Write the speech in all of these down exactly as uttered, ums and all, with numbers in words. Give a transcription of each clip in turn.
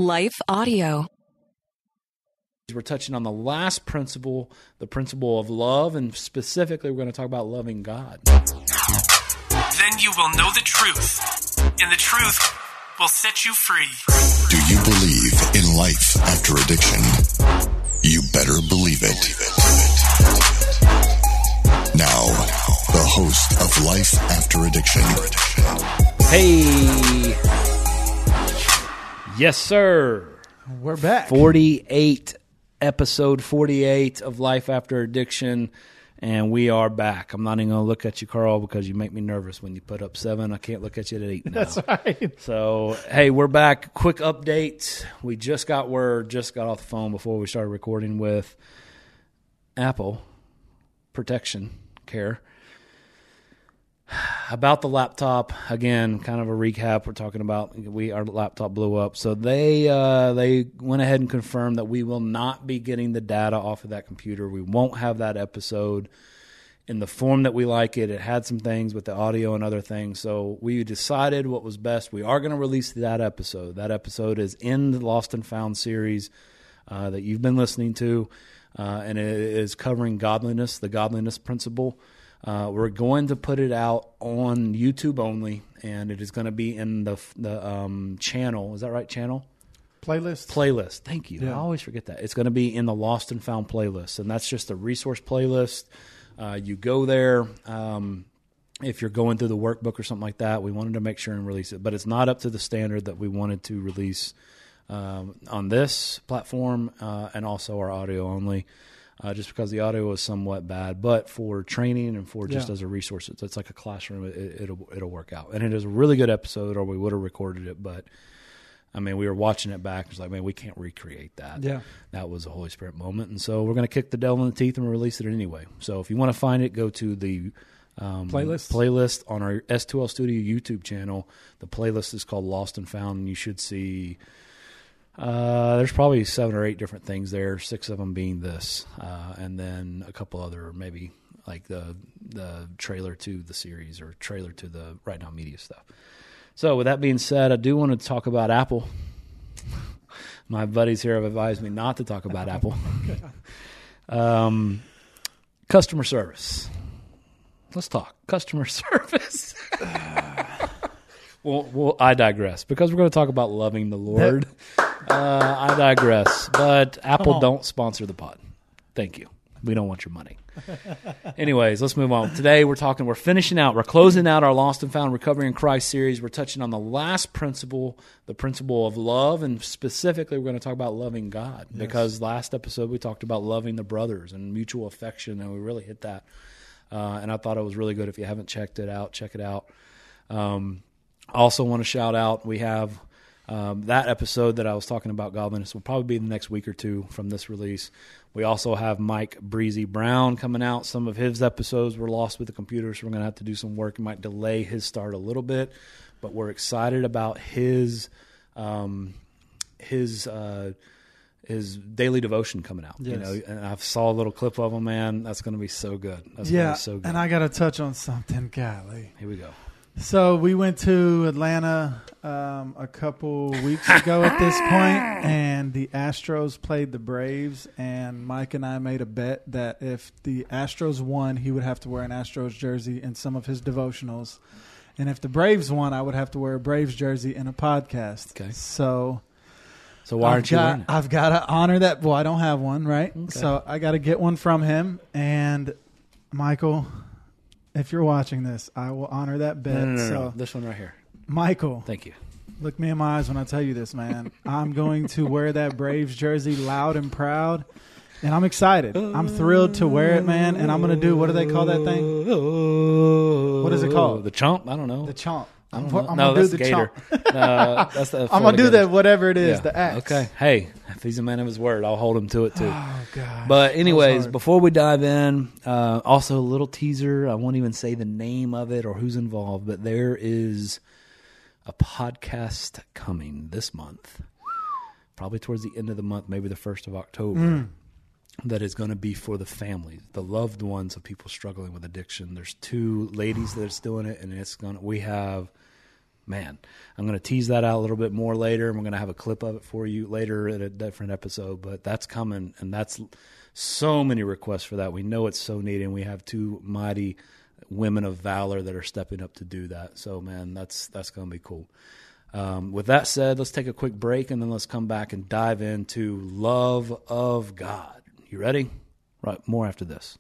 Life Audio. We're touching on the last principle, the principle of love, and specifically we're going to talk about loving God. Then you will know the truth, and the truth will set you free. Do you believe in life after addiction? You better believe it. Now, the host of Life After Addiction. Hey. Yes, sir. We're back. forty-eight, episode forty-eight of Life After Addiction, and we are back. I'm not even going to look at you, Carl, because you make me nervous when you put up seven. I can't look at you at eight now. That's right. So, hey, we're back. Quick update. We just got word, just got off the phone before we started recording with Apple Protection Care about the laptop. Again, kind of a recap. We're talking about we our laptop blew up, so they uh, they went ahead and confirmed that we will not be getting the data off of that computer. We won't have that episode in the form that we like it. It had some things with the audio and other things, so we decided what was best. We are going to release that episode. That episode is in the Lost and Found series uh, that you've been listening to, uh, and it is covering godliness, the godliness principle. Uh, we're going to put it out on YouTube only, and it is going to be in the the um, channel. Is that right, channel? Playlist? Playlist. Thank you. Yeah. I always forget that. It's going to be in the Lost and Found playlist, and that's just a resource playlist. Uh, you go there. Um, if you're going through the workbook or something like that, we wanted to make sure and release it, but it's not up to the standard that we wanted to release um, on this platform uh, and also our audio only. Uh, just because the audio was somewhat bad, but for training and for just yeah. as a resource, it's, it's like a classroom. It, it'll it'll work out, and it is a really good episode, or we would have recorded it. But I mean, we were watching it back. It's like, man, we can't recreate that. Yeah, that was a Holy Spirit moment, and so we're going to kick the devil in the teeth and release it anyway. So if you want to find it, go to the um, playlist playlist on our S two L Studio YouTube channel. The playlist is called Lost and Found, and you should see. Uh, there's probably seven or eight different things there, six of them being this, uh, and then a couple other maybe like the the trailer to the series or trailer to the Right Now Media stuff. So with that being said, I do want to talk about Apple. My buddies here have advised me not to talk about Apple. um, customer service. Let's talk customer service. Well, well, I digress because we're going to talk about loving the Lord. Uh, I digress, but Apple don't sponsor the pod. Thank you. We don't want your money. Anyways, let's move on. Today we're talking, we're finishing out, we're closing out our Lost and Found Recovery in Christ series. We're touching on the last principle, the principle of love, and specifically we're going to talk about loving God yes. because last episode we talked about loving the brothers and mutual affection, and we really hit that. Uh, and I thought it was really good. If you haven't checked it out, check it out. Um, Also want to shout out, we have um, that episode that I was talking about godliness will probably be the next week or two from this release. We also have Mike Breezy Brown coming out. Some of his episodes were lost with the computer, so we're going to have to do some work. It might delay his start a little bit, but we're excited about his um, his uh, his daily devotion coming out. Yes. You know, and I saw a little clip of him, man. That's going to be so good. That's yeah, going to be so good. And I got to touch on something, golly. Here we go. So we went to Atlanta um, a couple weeks ago at this point, and the Astros played the Braves, and Mike and I made a bet that if the Astros won, he would have to wear an Astros jersey in some of his devotionals, and if the Braves won, I would have to wear a Braves jersey in a podcast. Okay. So, so why aren't I've you got, wearing it? I've got to honor that. Well, I don't have one, right? Okay. So I got to get one from him, and Michael, if you're watching this, I will honor that bet. No, no, no, so, no. This one right here. Michael. Thank you. Look me in my eyes when I tell you this, man. I'm going to wear that Braves jersey loud and proud, and I'm excited. I'm thrilled to wear it, man, and I'm going to do, what do they call that thing? What is it called? The chomp? I don't know. The chomp. I I'm, don't know. I'm no, going to that's do the Gator. chomp. No, that's the I'm going to do Gators. that, whatever it is, Yeah. the axe. Okay. Hey, if he's a man of his word, I'll hold him to it too. Oh, God. But anyways, before we dive in, uh, also a little teaser. I won't even say the name of it or who's involved, but there is a podcast coming this month, probably towards the end of the month, maybe the first of October, mm. that is going to be for the families, the loved ones of people struggling with addiction. There's two ladies that's doing it, and it's going to, we have man, I'm going to tease that out a little bit more later, and we're going to have a clip of it for you later in a different episode, but that's coming, and that's so many requests for that. We know it's so needed, and we have two mighty women of valor that are stepping up to do that. So, man, that's that's going to be cool. Um, with that said, let's take a quick break, and then let's come back and dive into love of God. You ready? Right, more after this.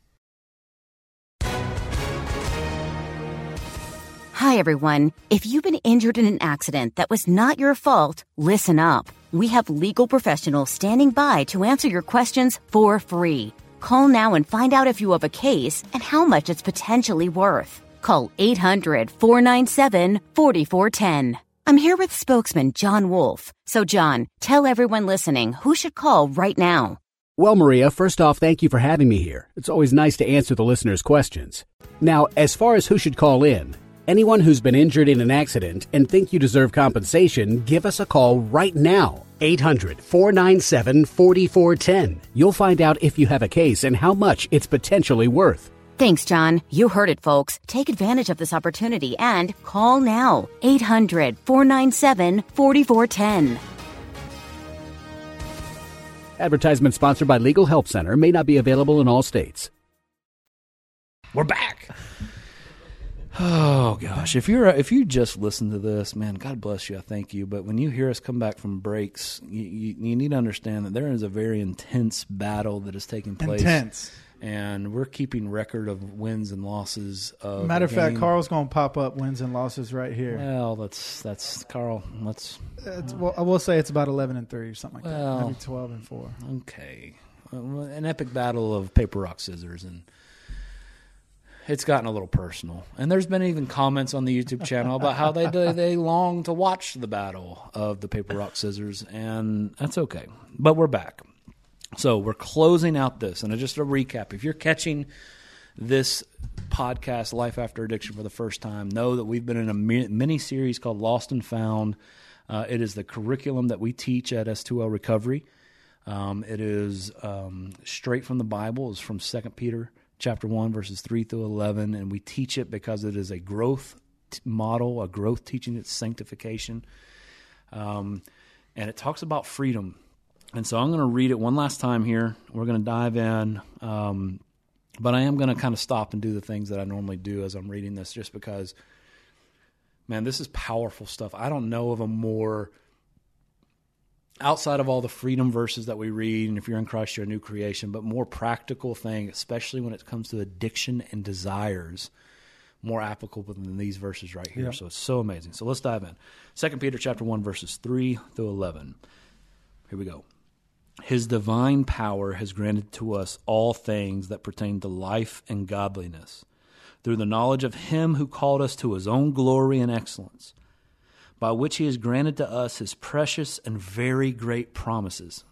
Hi, everyone. If you've been injured in an accident that was not your fault, listen up. We have legal professionals standing by to answer your questions for free. Call now and find out if you have a case and how much it's potentially worth. Call eight hundred, four nine seven, four four one zero. I'm here with spokesman John Wolf. So, John, tell everyone listening who should call right now. Well, Maria, first off, thank you for having me here. It's always nice to answer the listeners' questions. Now, as far as who should call in, anyone who's been injured in an accident and think you deserve compensation, give us a call right now. eight hundred, four nine seven, four four one zero. You'll find out if you have a case and how much it's potentially worth. Thanks, John. You heard it, folks. Take advantage of this opportunity and call now. eight hundred, four nine seven, four four one zero. Advertisement sponsored by Legal Help Center. May not be available in all states. We're back. Oh gosh, if you're if you just listen to this, man, God bless you. I thank you. But when you hear us come back from breaks, you, you, you need to understand that there is a very intense battle that is taking place. Intense. And we're keeping record of wins and losses. Of Matter of fact, game. Carl's going to pop up wins and losses right here. Well, that's that's Carl. Let's. It's, well, I will say it's about eleven and three or something like Well, that. Maybe twelve and four. Okay, well, an epic battle of paper, rock, scissors, and it's gotten a little personal. And there's been even comments on the YouTube channel about how they they long to watch the battle of the paper, rock, scissors, and that's okay. But we're back. So we're closing out this, and just a recap. If you're catching this podcast, Life After Addiction, for the first time, know that we've been in a mini-series called Lost and Found. Uh, it is the curriculum that we teach at S two L Recovery. Um, it is um, straight from the Bible. It's from Second Peter chapter one, verses three through eleven, and we teach it because it is a growth t- model, a growth teaching. It's sanctification. Um, and it talks about freedom. And so I'm going to read it one last time here. We're going to dive in. Um, but I am going to kind of stop and do the things that I normally do as I'm reading this, just because, man, this is powerful stuff. I don't know of a more, outside of all the freedom verses that we read, and if you're in Christ, you're a new creation, but more practical thing, especially when it comes to addiction and desires, more applicable than these verses right here. Yeah. So it's so amazing. So let's dive in. Second Peter chapter one, verses three through eleven. Here we go. His divine power has granted to us all things that pertain to life and godliness, through the knowledge of him who called us to his own glory and excellence, by which he has granted to us his precious and very great promises.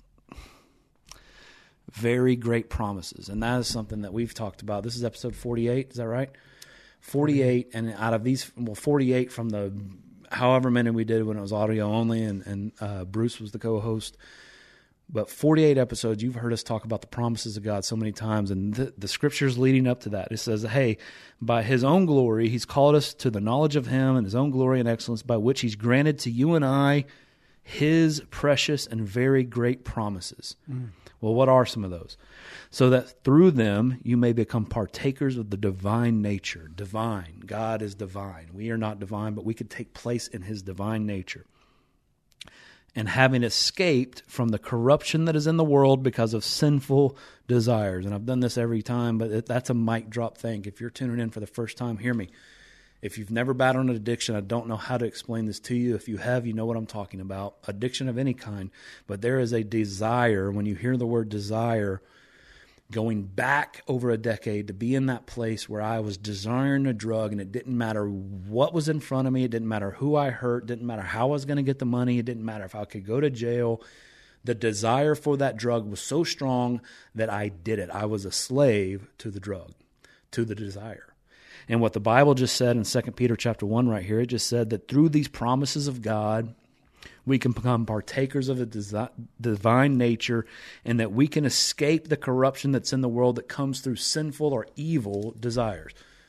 Very great promises. And that is something that we've talked about. This is episode forty-eight, is that right? forty-eight, and out of these, well, forty-eight from the however many we did when it was audio only, and, and uh, Bruce was the co-host. But forty-eight episodes, you've heard us talk about the promises of God so many times, and the, the scriptures leading up to that. It says, hey, by his own glory, he's called us to the knowledge of him and his own glory and excellence, by which he's granted to you and I his precious and very great promises. Mm. Well, what are some of those? So that through them you may become partakers of the divine nature. Divine. God is divine. We are not divine, but we could take place in his divine nature. And having escaped from the corruption that is in the world because of sinful desires. And I've done this every time, but it, that's a mic drop thing. If you're tuning in for the first time, hear me. If you've never battled an addiction, I don't know how to explain this to you. If you have, you know what I'm talking about. Addiction of any kind. But there is a desire, when you hear the word desire, going back over a decade to be in that place where I was desiring a drug, and it didn't matter what was in front of me. It didn't matter who I hurt. It didn't matter how I was going to get the money. It didn't matter if I could go to jail. The desire for that drug was so strong that I did it. I was a slave to the drug, to the desire. And what the Bible just said in Second Peter chapter one right here, it just said that through these promises of God, we can become partakers of the desi- divine nature, and that we can escape the corruption that's in the world that comes through sinful or evil desires.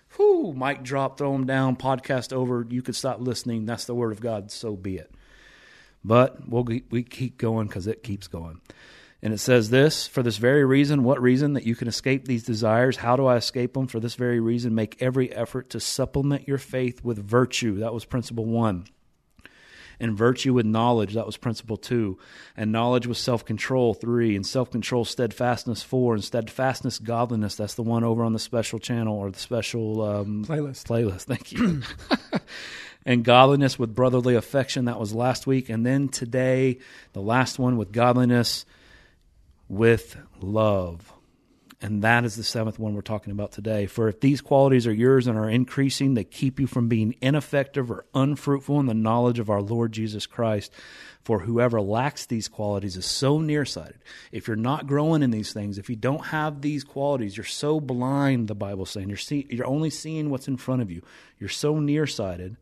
whew, mic drop, throw them down, podcast over, you could stop listening. That's the word of God, so be it. But we'll we keep going because it keeps going. And it says this, for this very reason, what reason? That you can escape these desires. How do I escape them? For this very reason, make every effort to supplement your faith with virtue. That was principle one. And virtue with knowledge. That was principle two. And knowledge with self-control, three. And self-control, steadfastness, four. And steadfastness, godliness. That's the one over on the special channel or the special um, playlist. Playlist, thank you. And godliness with brotherly affection. That was last week. And then today, the last one with godliness with love. And that is the seventh one we're talking about today. For if these qualities are yours and are increasing, they keep you from being ineffective or unfruitful in the knowledge of our Lord Jesus Christ. For whoever lacks these qualities is so nearsighted. If you're not growing in these things, if you don't have these qualities, you're so blind, the Bible's saying. You're, see, you're only seeing what's in front of you. You're so nearsighted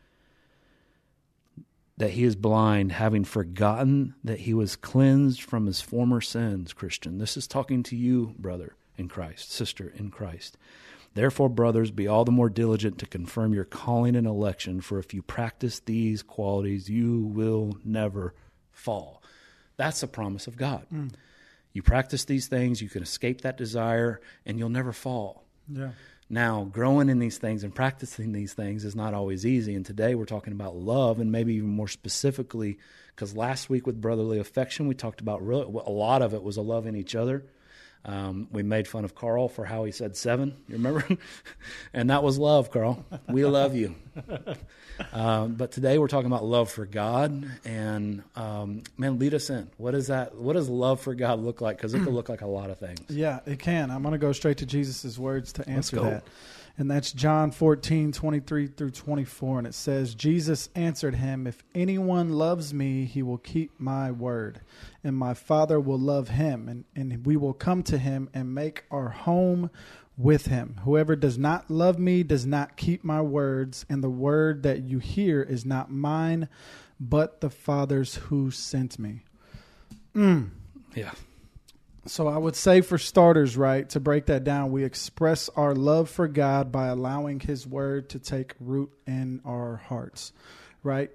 that he is blind, having forgotten that he was cleansed from his former sins, Christian. This is talking to you, brother in Christ, sister in Christ. Therefore, brothers, be all the more diligent to confirm your calling and election, for if you practice these qualities, you will never fall. That's a promise of God. Mm. You practice these things, you can escape that desire, and you'll never fall. Yeah. Now, growing in these things and practicing these things is not always easy. And today we're talking about love, and maybe even more specifically, because last week with brotherly affection, we talked about really, a lot of it was a love in each other. Um, we made fun of Carl for how he said seven, you remember? And that was love, Carl. We love you. Um, but today we're talking about love for God. And, um, man, lead us in. What is that? What does love for God look like? Because it could look like a lot of things. Yeah, it can. I'm going to go straight to Jesus' words to answer Let's go. that. And that's John fourteen, twenty-three through twenty-four. And it says, Jesus answered him, if anyone loves me, he will keep my word. And my Father will love him. And, and we will come to him and make our home with him. Whoever does not love me does not keep my words. And the word that you hear is not mine, but the Father's who sent me. Mm. Yeah. So I would say for starters, right, to break that down, we express our love for God by allowing his word to take root in our hearts, right?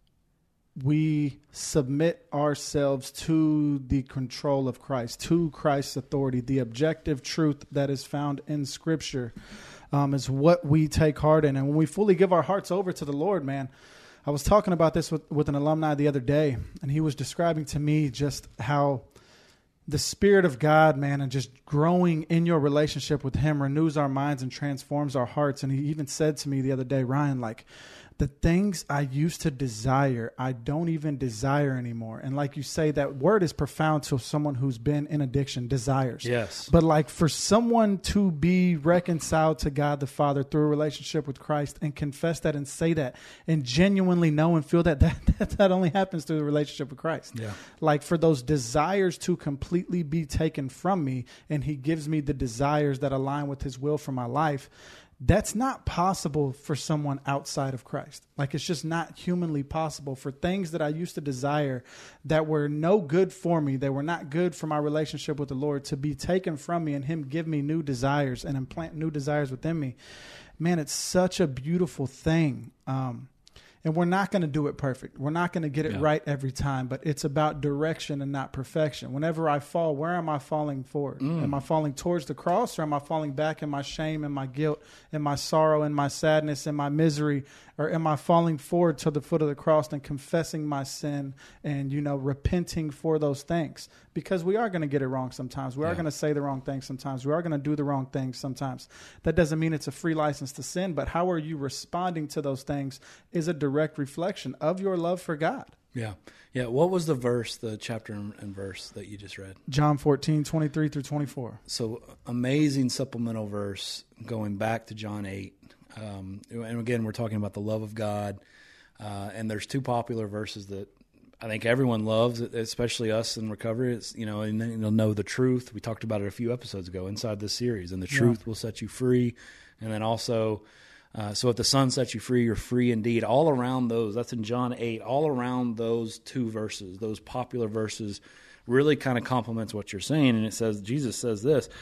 We submit ourselves to the control of Christ, to Christ's authority. The objective truth that is found in Scripture um, is what we take heart in. And when we fully give our hearts over to the Lord, man, I was talking about this with, with an alumni the other day, and he was describing to me just how the Spirit of God, man, and just growing in your relationship with him renews our minds and transforms our hearts. And he even said to me the other day, Ryan, like, the things I used to desire, I don't even desire anymore. And like you say, that word is profound to someone who's been in addiction, desires. Yes. But like for someone to be reconciled to God the Father through a relationship with Christ and confess that and say that and genuinely know and feel that, that, that, that only happens through the relationship with Christ. Yeah. Like for those desires to completely be taken from me and he gives me the desires that align with his will for my life, that's not possible for someone outside of Christ. Like it's just not humanly possible for things that I used to desire that were no good for me, that were not good for my relationship with the Lord, to be taken from me and him give me new desires and implant new desires within me. Man, it's such a beautiful thing. Um, and we're not going to do it perfect. We're not going to get it yeah. right every time, but it's about direction and not perfection. Whenever I fall, where am I falling forward? Mm. Am I falling towards the cross, or am I falling back in my shame and my guilt and my sorrow and my sadness and my misery? Or am I falling forward to the foot of the cross and confessing my sin and, you know, repenting for those things? Because we are going to get it wrong sometimes. We yeah. are going to say the wrong things sometimes. We are going to do the wrong things sometimes. That doesn't mean it's a free license to sin, but how are you responding to those things is a direct reflection of your love for God. Yeah. Yeah. What was the verse, the chapter and verse that you just read? John fourteen, twenty-three through twenty-four. So amazing supplemental verse going back to John eight. Um, and again, we're talking about the love of God. Uh, and there's two popular verses that I think everyone loves, especially us in recovery. It's, you know, and then you'll know the truth. We talked about it a few episodes ago inside this series, and the truth yeah. will set you free. And then also, uh, so if the Son sets you free, you're free indeed. All around those, that's in John eight, all around those two verses, those popular verses, really kind of complements what you're saying. And it says, Jesus says this,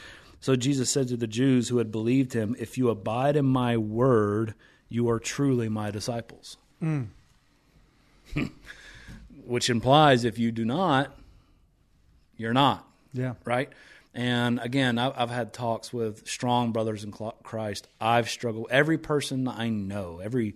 So Jesus said to the Jews who had believed him, if you abide in my word, you are truly my disciples. Mm. Which implies if you do not, you're not. Yeah. Right? And again, I've had talks with strong brothers in Christ. I've struggled. Every person I know, every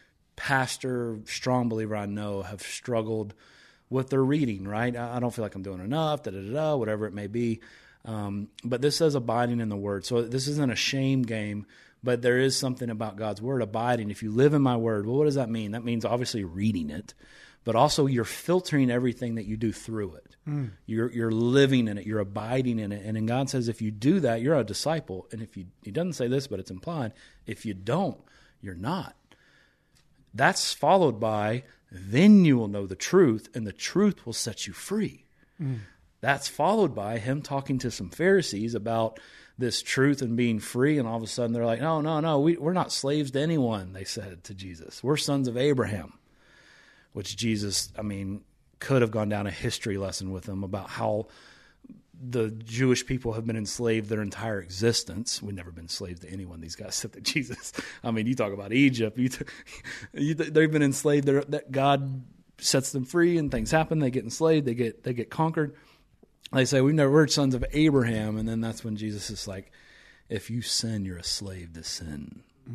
pastor, strong believer I know have struggled with their reading, right? I don't feel like I'm doing enough, da-da-da-da, whatever it may be. Um, but this says abiding in the word. So this isn't a shame game, but there is something about God's word, abiding. If you live in my word, well, what does that mean? That means obviously reading it, but also you're filtering everything that you do through it. Mm. You're you're living in it. You're abiding in it. And then God says if you do that, you're a disciple. And if you, he doesn't say this, but it's implied, if you don't, you're not. That's followed by, then you will know the truth, and the truth will set you free. Mm. That's followed by him talking to some Pharisees about this truth and being free, and all of a sudden they're like, no, no, no, we, we're not slaves to anyone, they said to Jesus. We're sons of Abraham, which Jesus, I mean, could have gone down a history lesson with them about how the Jewish people have been enslaved their entire existence. We've never been slaves to anyone, these guys said to Jesus. I mean, you talk about Egypt. You, you, they've been enslaved. They're, that God sets them free and things happen. They get enslaved. They get they get conquered. They say, we never we're sons of Abraham. And then that's when Jesus is like, if you sin, you're a slave to sin. Mm.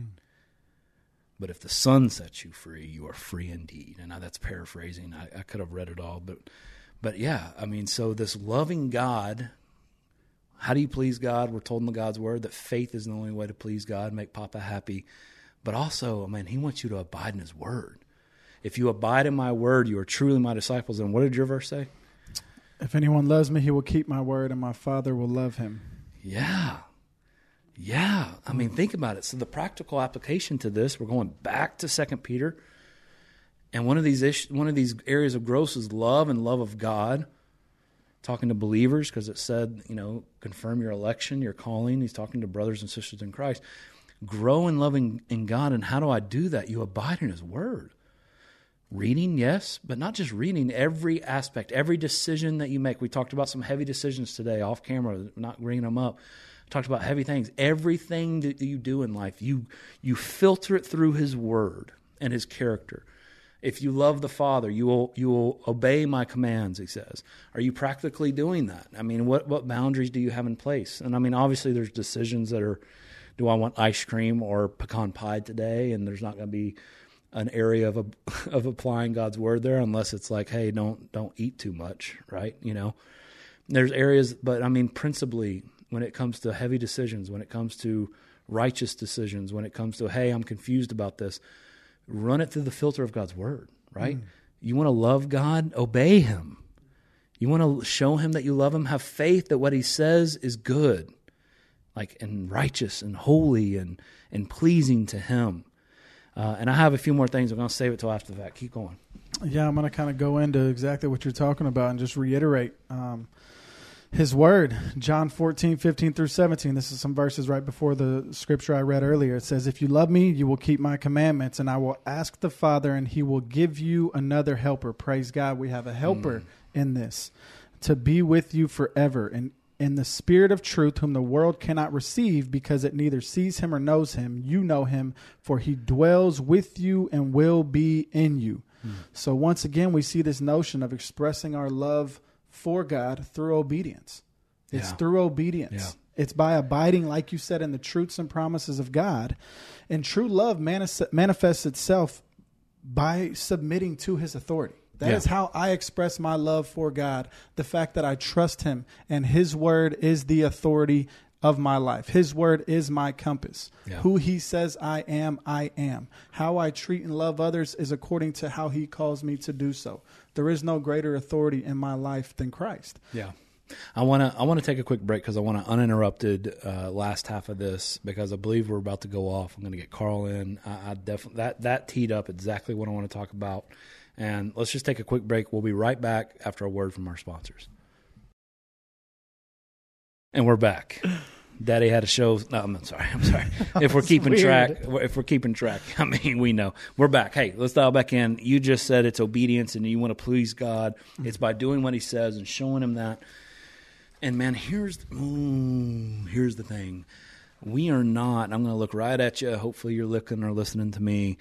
But if the Son sets you free, you are free indeed. And now that's paraphrasing. I, I could have read it all, but But yeah, I mean, so this loving God, how do you please God? We're told in the God's word that faith is the only way to please God, make Papa happy. But also, I mean, he wants you to abide in his word. If you abide in my word, you are truly my disciples. And what did your verse say? If anyone loves me, he will keep my word, and my Father will love him. Yeah. Yeah. I mean, think about it. So the practical application to this, we're going back to Second Peter. And one of these issues, one of these areas of growth is love and love of God. Talking to believers, because it said, you know, confirm your election, your calling. He's talking to brothers and sisters in Christ. Grow in loving in God. And how do I do that? You abide in his word. Reading, yes, but not just reading. Every aspect, every decision that you make. We talked about some heavy decisions today off camera, not bringing them up. Talked about heavy things. Everything that you do in life, you you filter it through his word and his character. If you love the Father, you will you will obey my commands, he says. Are you practically doing that? I mean, what, what boundaries do you have in place? And I mean, obviously there's decisions that are, do I want ice cream or pecan pie today? And there's not going to be an area of a, of applying God's word there unless it's like, hey, don't don't eat too much, right? You know, there's areas, but I mean, principally when it comes to heavy decisions, when it comes to righteous decisions, when it comes to, hey, I'm confused about this, run it through the filter of God's word, right? Mm. You want to love God? Obey him. You want to show him that you love him? Have faith that what he says is good, like, and righteous and holy and, and pleasing to him. Uh, and I have a few more things. I'm going to save it till after the fact. Keep going. Yeah, I'm going to kind of go into exactly what you're talking about and just reiterate um, his word. John fourteen, fifteen through seventeen. This is some verses right before the scripture I read earlier. It says, if you love me, you will keep my commandments, and I will ask the Father, and he will give you another helper. Praise God, we have a helper mm. in this, to be with you forever. And in the Spirit of truth, whom the world cannot receive because it neither sees him or knows him, you know him, for he dwells with you and will be in you. Mm. So once again, we see this notion of expressing our love for God through obedience. It's yeah. through obedience. Yeah. It's by abiding, like you said, in the truths and promises of God. And true love manis- manifests itself by submitting to his authority. That yeah. is how I express my love for God. The fact that I trust him and his word is the authority of my life. His word is my compass. Yeah. Who he says I am, I am. How I treat and love others is according to how he calls me to do so. There is no greater authority in my life than Christ. Yeah. I want to I want to take a quick break because I want to uninterrupted uh, last half of this because I believe we're about to go off. I'm going to get Carl in. I, I definitely that that teed up exactly what I want to talk about. And let's just take a quick break. We'll be right back after a word from our sponsors. And we're back. Daddy had a show. No, I'm sorry. I'm sorry. If we're keeping weird. track, if we're keeping track, I mean, we know. We're back. Hey, let's dial back in. You just said it's obedience and you want to please God. Mm-hmm. It's by doing what he says and showing him that. And man, here's mm, here's the thing. We are not, I'm going to look right at you. Hopefully you're looking or listening to me.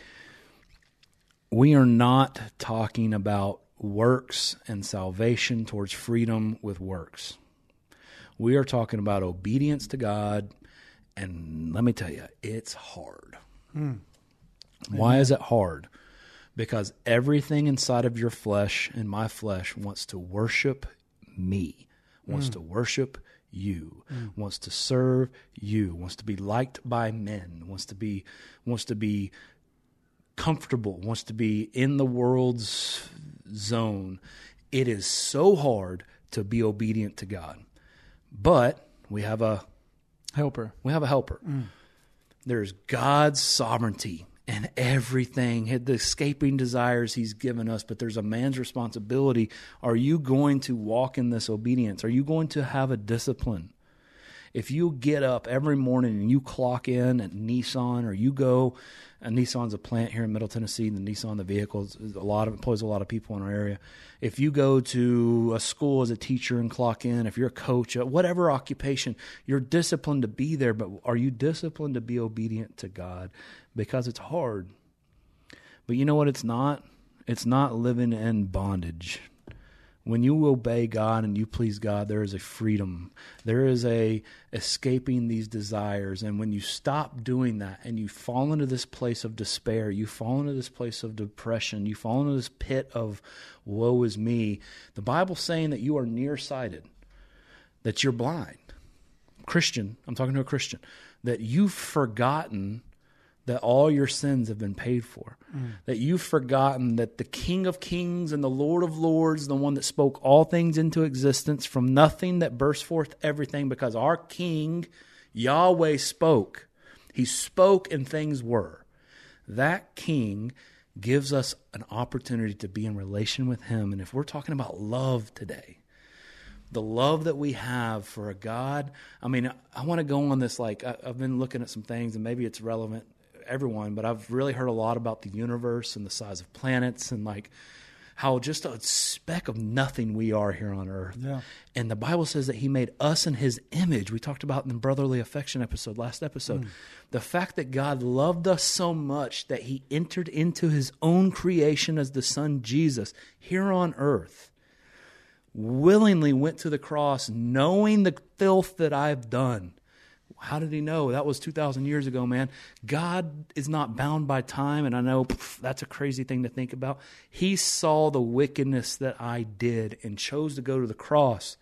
We are not talking about works and salvation towards freedom with works. We are talking about obedience to God. And let me tell you, it's hard. Mm. Why is it hard? Because everything inside of your flesh and my flesh wants to worship me, wants mm. to worship you, mm. wants to serve you, wants to be liked by men, wants to be wants to be comfortable, wants to be in the world's zone. It is so hard to be obedient to God. But we have a helper. We have a helper. Mm. There's God's sovereignty and everything, the escaping desires he's given us, but there's a man's responsibility. Are you going to walk in this obedience? Are you going to have a discipline? If you get up every morning and you clock in at Nissan, or you go, and Nissan's a plant here in Middle Tennessee, the Nissan, the vehicles, a lot of employs a lot of people in our area. If you go to a school as a teacher and clock in, if you're a coach, whatever occupation, you're disciplined to be there, but are you disciplined to be obedient to God? Because it's hard. But you know what it's not? It's not living in bondage. When you obey God and you please God, there is a freedom. There is a escaping these desires. And when you stop doing that and you fall into this place of despair, you fall into this place of depression, you fall into this pit of woe is me, the Bible's saying that you are nearsighted, that you're blind. Christian, I'm talking to a Christian, that you've forgotten that all your sins have been paid for, mm. that you've forgotten that the King of Kings and the Lord of Lords, the one that spoke all things into existence from nothing, that burst forth everything, because our King, Yahweh, spoke. He spoke and things were. That King gives us an opportunity to be in relation with him. And if we're talking about love today, the love that we have for a God, I mean, I want to go on this, like, I've been looking at some things, and maybe it's relevant everyone, but I've really heard a lot about the universe and the size of planets, and like how just a speck of nothing we are here on earth. Yeah. And the Bible says that he made us in his image. We talked about in the brotherly affection episode, last episode, mm. the fact that God loved us so much that he entered into his own creation as the Son Jesus here on earth, willingly went to the cross knowing the filth that I've done. How did he know? That was two thousand years ago, man. God is not bound by time, and I know pff, that's a crazy thing to think about. He saw the wickedness that I did and chose to go to the cross.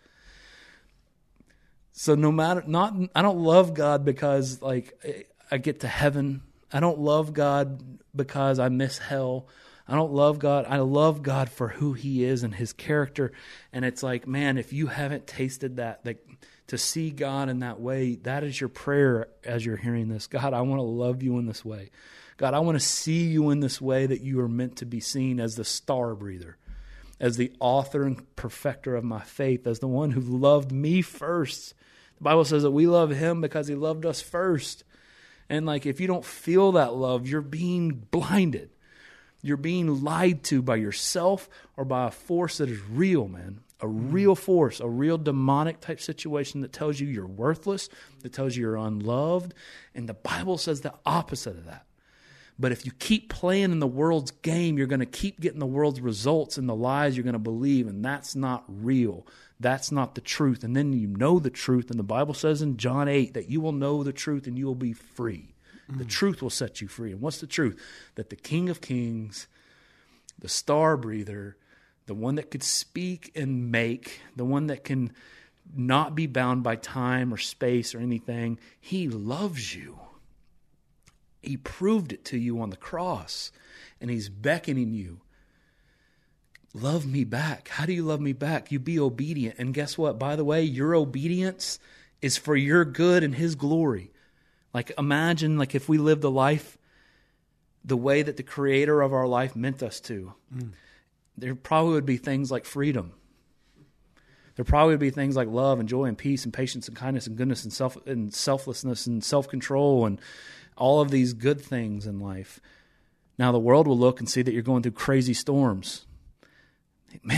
So no matter, not, I don't love God because like I get to heaven. I don't love God because I miss hell. I don't love God. I love God for who he is and his character. And it's like, man, if you haven't tasted that, like, to see God in that way, that is your prayer as you're hearing this. God, I want to love you in this way. God, I want to see you in this way that you are meant to be seen, as the star breather, as the author and perfecter of my faith, as the one who loved me first. The Bible says that we love him because he loved us first. And like, if you don't feel that love, you're being blinded. You're being lied to by yourself or by a force that is real, man. A real force, a real demonic type situation that tells you you're worthless, that tells you you're unloved. And the Bible says the opposite of that. But if you keep playing in the world's game, you're going to keep getting the world's results and the lies you're going to believe. And that's not real. That's not the truth. And then you know the truth. And the Bible says in John eight that you will know the truth and you will be free. Mm. The truth will set you free. And what's the truth? That the King of Kings, the star breather, the one that could speak and make, the one that can not be bound by time or space or anything, he loves you. He proved it to you on the cross, and he's beckoning you. Love me back. How do you love me back? You be obedient. And guess what? By the way, your obedience is for your good and his glory. Like, imagine like if we lived a life the way that the creator of our life meant us to. Mm. There probably would be things like freedom. There probably would be things like love and joy and peace and patience and kindness and goodness and self and selflessness and self-control and all of these good things in life. Now the world will look and see that you're going through crazy storms. Man,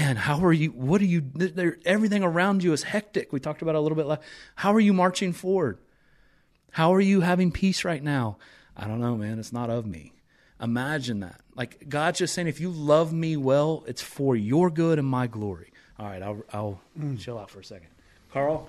man, how are you? What are you? There, everything around you is hectic. We talked about it a little bit. Like, how are you marching forward? How are you having peace right now? I don't know, man. It's not of me. Imagine that. Like, God's just saying, if you love me well, it's for your good and my glory. All right, I'll, I'll mm. chill out for a second. Carl?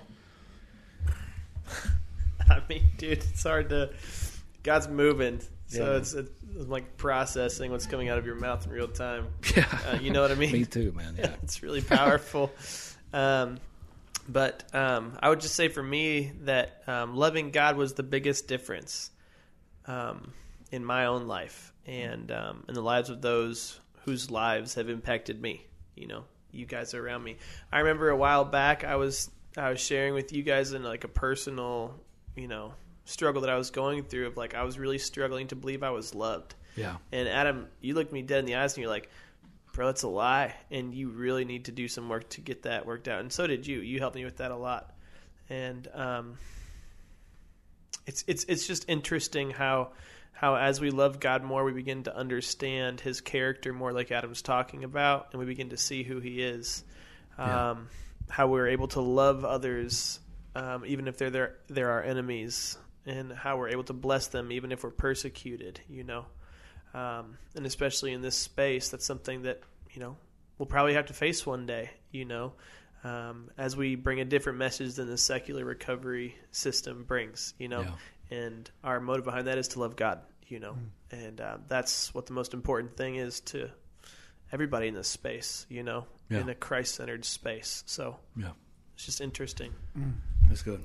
I mean, dude, it's hard to... God's moving. So yeah. it's, it's like processing what's coming out of your mouth in real time. Yeah. Uh, you know what I mean? Me too, man. Yeah. It's really powerful. um, but um, I would just say for me that um, loving God was the biggest difference um, in my own life and um, in the lives of those whose lives have impacted me. You know, you guys are around me. I remember a while back I was I was sharing with you guys in like a personal, you know, struggle that I was going through of like I was really struggling to believe I was loved. Yeah. And Adam, you looked me dead in the eyes and you're like, bro, that's a lie, and you really need to do some work to get that worked out. And so did you. You helped me with that a lot. And um, it's it's it's just interesting how how as we love God more, we begin to understand His character more, like Adam's talking about, and we begin to see who He is. Um, yeah. How we're able to love others, um, even if they're they're, they're our enemies. And how we're able to bless them even if we're persecuted, you know. Um, and especially in this space, that's something that, you know, we'll probably have to face one day, you know, um, as we bring a different message than the secular recovery system brings, you know. Yeah. And our motive behind that is to love God, you know. Mm. And uh, that's what the most important thing is to everybody in this space, you know, yeah. in a Christ-centered space. So yeah. It's just interesting. Mm. That's good.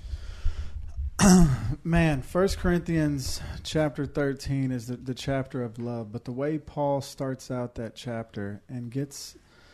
Man, First Corinthians chapter thirteen is the, the chapter of love, but the way Paul starts out that chapter and gets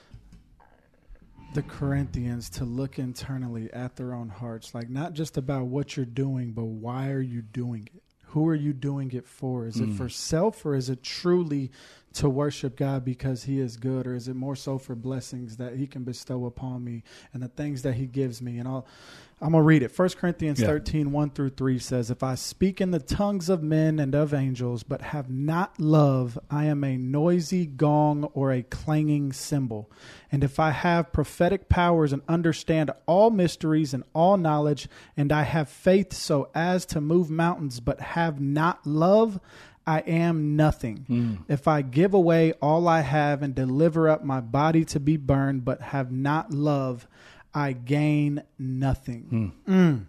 the Corinthians to look internally at their own hearts, like not just about what you're doing, but why are you doing it? Who are you doing it for? Is mm. it for self, or is it truly to worship God because He is good, or is it more so for blessings that He can bestow upon me and the things that He gives me? And I'll, I'm going to read it. First Corinthians yeah. thirteen, one through three says, if I speak in the tongues of men and of angels, but have not love, I am a noisy gong or a clanging cymbal. And if I have prophetic powers and understand all mysteries and all knowledge, and I have faith so as to move mountains, but have not love, I am nothing. Mm. If I give away all I have and deliver up my body to be burned, but have not love, I gain nothing. Mm. Mm.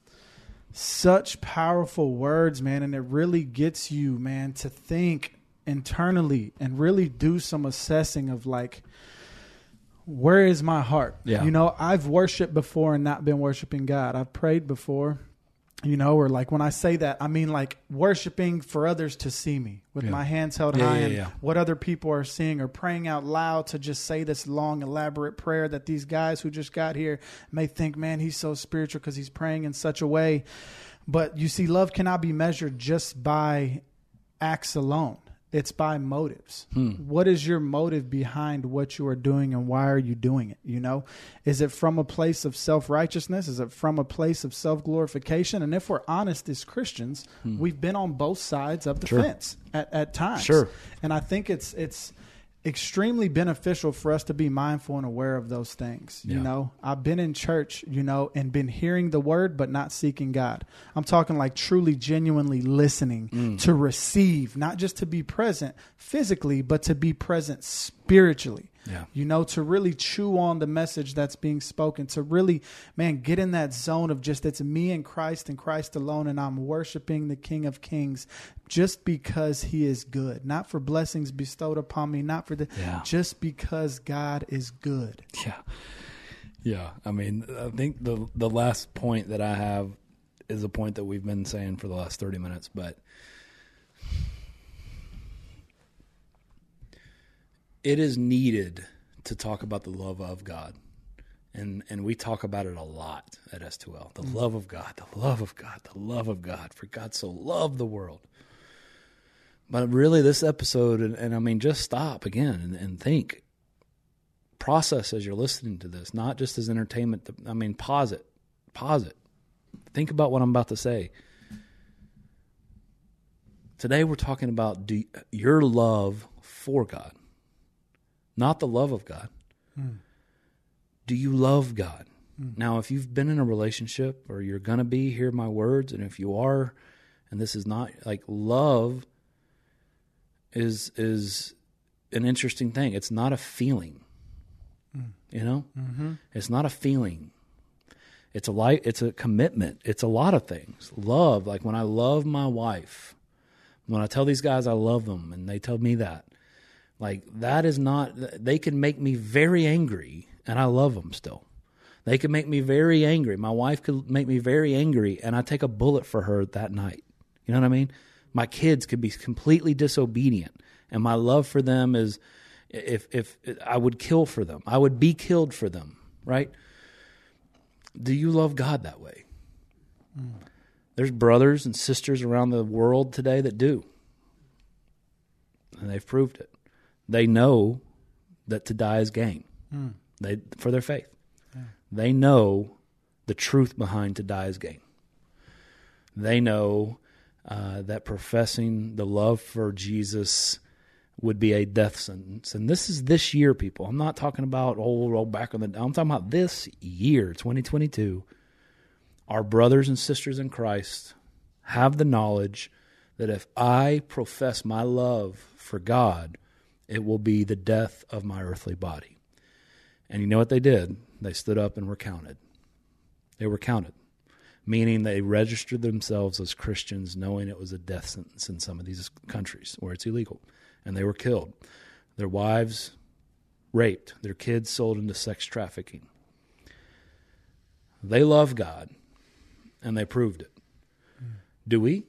Such powerful words, man. And it really gets you, man, to think internally and really do some assessing of like, where is my heart? Yeah. You know, I've worshiped before and not been worshiping God. I've prayed before. You know, or like when I say that, I mean like worshiping for others to see me with yeah. my hands held yeah, high yeah, and yeah. what other people are seeing, or praying out loud to just say this long, elaborate prayer that these guys who just got here may think, man, he's so spiritual because he's praying in such a way. But you see, love cannot be measured just by acts alone. It's by motives. Hmm. What is your motive behind what you are doing, and why are you doing it? You know, is it from a place of self-righteousness? Is it from a place of self-glorification? And if we're honest as Christians, hmm. we've been on both sides of the sure. fence at, at times. Sure. And I think it's it's extremely beneficial for us to be mindful and aware of those things. Yeah. You know, I've been in church, you know, and been hearing the word, but not seeking God. I'm talking like truly, genuinely listening mm. to receive, not just to be present physically, but to be present spiritually. Yeah. You know, to really chew on the message that's being spoken, to really, man, get in that zone of just it's me and Christ and Christ alone, and I'm worshiping the King of Kings just because He is good, not for blessings bestowed upon me, not for the, yeah. just because God is good. Yeah. Yeah. I mean, I think the the last point that I have is a point that we've been saying for the last thirty minutes, but it is needed to talk about the love of God. And and we talk about it a lot at S two L. The mm. love of God, the love of God, the love of God. For God so loved the world. But really this episode, and, and I mean, just stop again and, and think. Process as you're listening to this, not just as entertainment. I mean, pause it. Pause it. Think about what I'm about to say. Today we're talking about do, your love for God. Not the love of God. Mm. Do you love God? Mm. Now, if you've been in a relationship or you're going to be, hear my words. And if you are, and this is not like love is, is an interesting thing. It's not a feeling, Mm. you know, Mm-hmm. it's not a feeling. It's a life. It's a commitment. It's a lot of things. Love, like when I love my wife, when I tell these guys I love them and they tell me that, like that is not, they can make me very angry and I love them still. They can make me very angry. My wife could make me very angry and I take a bullet for her that night. You know what I mean? My kids could be completely disobedient and my love for them is, if, if I would kill for them, I would be killed for them, right? Do you love God that way? Mm. There's brothers and sisters around the world today that do. And they've proved it. They know that to die is gain. Mm. They for their faith. Yeah. They know the truth behind to die is gain. They know uh, that professing the love for Jesus would be a death sentence. And this is this year, people. I'm not talking about old, old back on the... I'm talking about this year, twenty twenty-two. Our brothers and sisters in Christ have the knowledge that if I profess my love for God, it will be the death of my earthly body. And you know what they did? They stood up and were counted. They were counted, meaning they registered themselves as Christians knowing it was a death sentence in some of these countries where it's illegal. And they were killed. Their wives raped. Their kids sold into sex trafficking. They love God, and they proved it. Mm. Do we?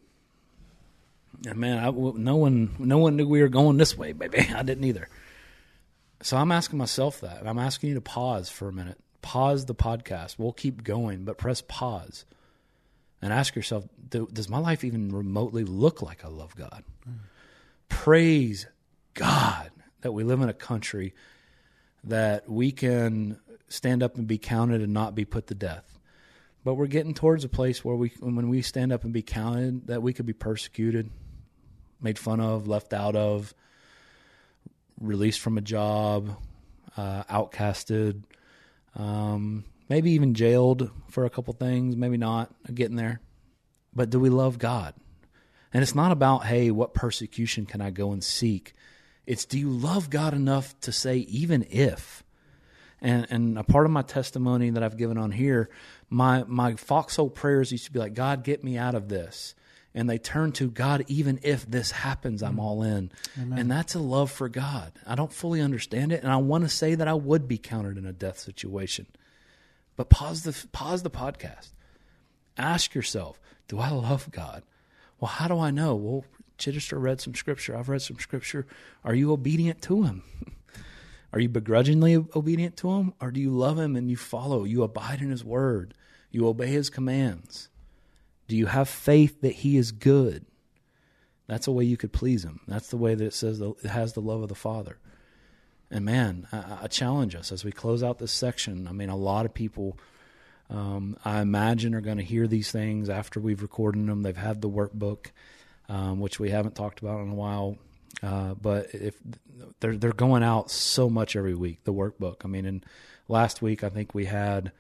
And man, I, no one, no one knew we were going this way, baby. I didn't either. So I'm asking myself that, and I'm asking you to pause for a minute. Pause the podcast. We'll keep going, but press pause, and ask yourself: do, Does my life even remotely look like I love God? Mm. Praise God that we live in a country that we can stand up and be counted and not be put to death. But we're getting towards a place where we, when we stand up and be counted, that we could be persecuted, made fun of, left out of, released from a job, uh, outcasted, um, maybe even jailed for a couple things, maybe not, getting there. But do we love God? And it's not about, hey, what persecution can I go and seek? It's, do you love God enough to say, even if? And and a part of my testimony that I've given on here, my my foxhole prayers used to be like, God, get me out of this. And they turn to, God, even if this happens, I'm all in. Amen. And that's a love for God. I don't fully understand it, and I want to say that I would be counted in a death situation. But pause the pause the podcast. Ask yourself, do I love God? Well, how do I know? Well, Chittister read some scripture. I've read some scripture. Are you obedient to him? Are you begrudgingly obedient to him? Or do you love him and you follow? You abide in his word. You obey his commands. Do you have faith that he is good? That's a way you could please him. That's the way that it says it has the love of the Father. And man, I, I challenge us as we close out this section. I mean, a lot of people... Um, I imagine are going to hear these things after we've recorded them. They've had the workbook, um, which we haven't talked about in a while. Uh, but if they're they're going out so much every week, the workbook. I mean, in last week I think we had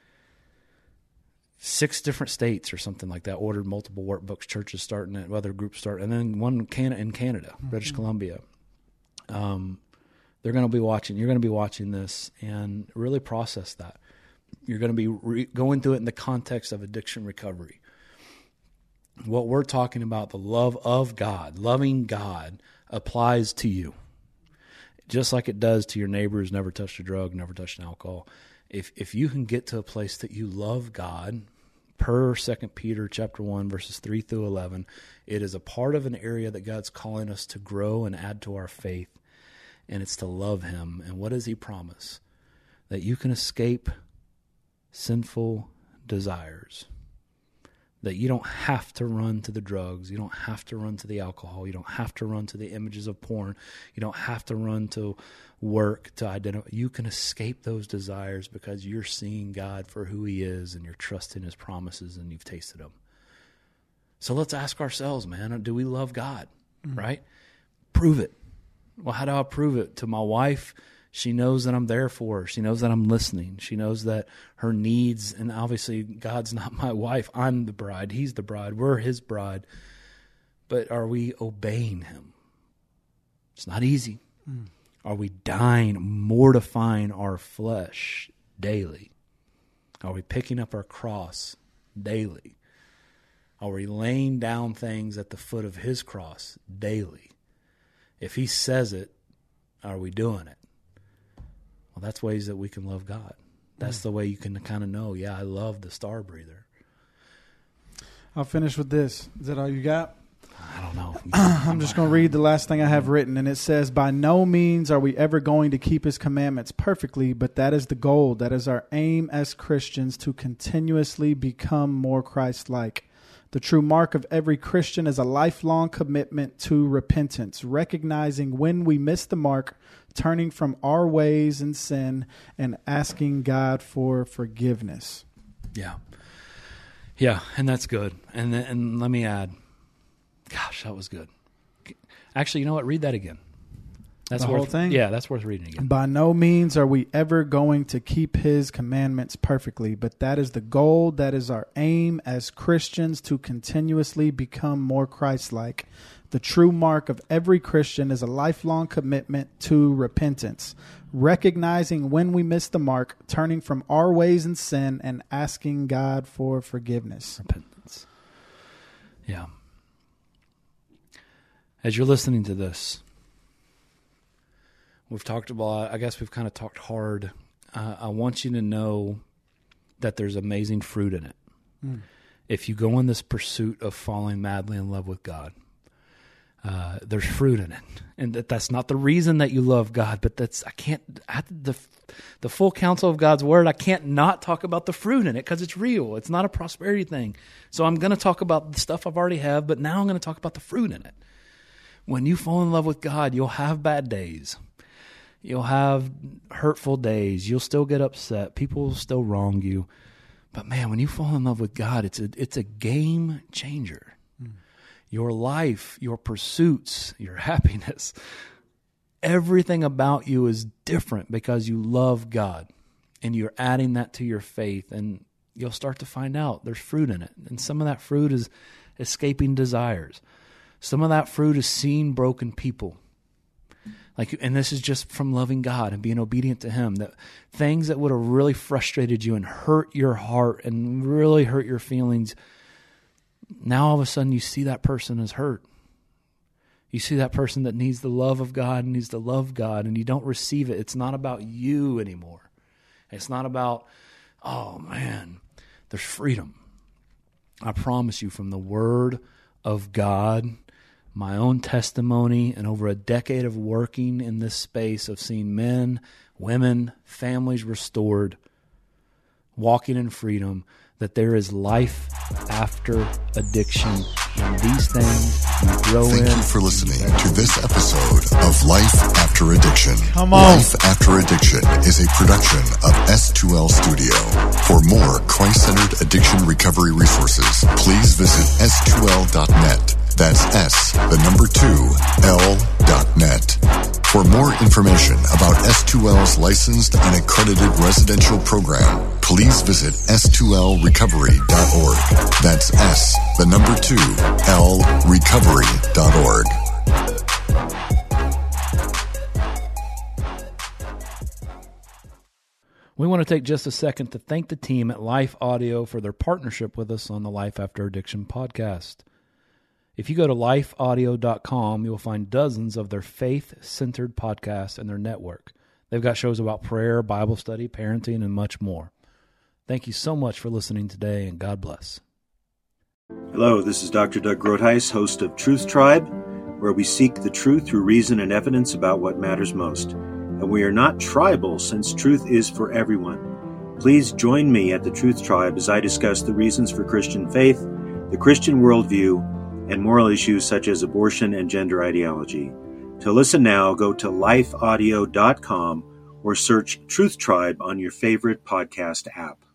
six different states or something like that ordered multiple workbooks. Churches starting it, other groups start, and then one in Canada, in Canada, mm-hmm. British Columbia. Um, they're going to be watching. You're going to be watching this and really process that. You're going to be re- going through it in the context of addiction recovery. What we're talking about, the love of God, loving God, applies to you. Just like it does to your neighbor who's never touched a drug, never touched an alcohol. If if you can get to a place that you love God, per Second Peter chapter one, verses three through eleven, it is a part of an area that God's calling us to grow and add to our faith, and it's to love him. And what does he promise? That you can escape sinful desires, that you don't have to run to the drugs, you don't have to run to the alcohol, you don't have to run to the images of porn, you don't have to run to work to identify. You can escape those desires because you're seeing God for who he is and you're trusting his promises and you've tasted them. So let's ask ourselves, man, do we love God? Mm-hmm. Right? Prove it. Well, how do I prove it? To my wife She knows that I'm there for her. She knows that I'm listening. She knows that her needs, and obviously God's not my wife. I'm the bride. He's the bride. We're his bride. But are we obeying him? It's not easy. Mm. Are we dying, mortifying our flesh daily? Are we picking up our cross daily? Are we laying down things at the foot of his cross daily? If he says it, are we doing it? Well, that's ways that we can love God. That's mm. the way you can kind of know, yeah, I love the star breather. I'll finish with this. Is that all you got? I don't know. I'm just going to read the last thing I have written, and it says, by no means are we ever going to keep his commandments perfectly, but that is the goal. That is our aim as Christians, to continuously become more Christ-like. The true mark of every Christian is a lifelong commitment to repentance, recognizing when we miss the mark, turning from our ways and sin, and asking God for forgiveness. Yeah. Yeah, and that's good. And and let me add, gosh, that was good. Actually, you know what? Read that again. That's the worth, whole thing? Yeah, that's worth reading again. By no means are we ever going to keep his commandments perfectly, but that is the goal. That is our aim as Christians, to continuously become more Christ-like. The true mark of every Christian is a lifelong commitment to repentance, recognizing when we miss the mark, turning from our ways and sin, and asking God for forgiveness. Repentance. Yeah. As you're listening to this, we've talked about, I guess we've kind of talked hard. Uh, I want you to know that there's amazing fruit in it. Mm. If you go in this pursuit of falling madly in love with God, uh, there's fruit in it. And that that's not the reason that you love God, but that's, I can't, I, the, the full counsel of God's word, I can't not talk about the fruit in it because it's real. It's not a prosperity thing. So I'm going to talk about the stuff I've already have, but now I'm going to talk about the fruit in it. When you fall in love with God, you'll have bad days. You'll have hurtful days. You'll still get upset. People will still wrong you. But man, when you fall in love with God, it's a, it's a game changer. Mm. Your life, your pursuits, your happiness, everything about you is different because you love God. And you're adding that to your faith. And you'll start to find out there's fruit in it. And some of that fruit is escaping desires. Some of that fruit is seeing broken people. Like, and this is just from loving God and being obedient to him. That things that would have really frustrated you and hurt your heart and really hurt your feelings, now all of a sudden you see that person is hurt. You see that person that needs the love of God and needs to love God, and you don't receive it. It's not about you anymore. It's not about, oh man, there's freedom. I promise you, from the word of God, my own testimony, and over a decade of working in this space of seeing men, women, families restored, walking in freedom, that there is life after addiction. And these things you grow Thank in. Thank you for listening to this episode of Life After Addiction. Come on. Life After Addiction is a production of S two L Studio. For more Christ-centered addiction recovery resources, please visit S two L dot net. That's S, the number two, L dot net. For more information about S two L's licensed and accredited residential program, please visit S two L recovery dot org. That's S, the number two, L, recovery dot org. We want to take just a second to thank the team at Life Audio for their partnership with us on the Life After Addiction podcast. If you go to life audio dot com, you'll find dozens of their faith-centered podcasts and their network. They've got shows about prayer, Bible study, parenting, and much more. Thank you so much for listening today, and God bless. Hello, this is Doctor Doug Groothuis, host of Truth Tribe, where we seek the truth through reason and evidence about what matters most. And we are not tribal, since truth is for everyone. Please join me at the Truth Tribe as I discuss the reasons for Christian faith, the Christian worldview, and moral issues such as abortion and gender ideology. To listen now, go to life audio dot com or search Truth Tribe on your favorite podcast app.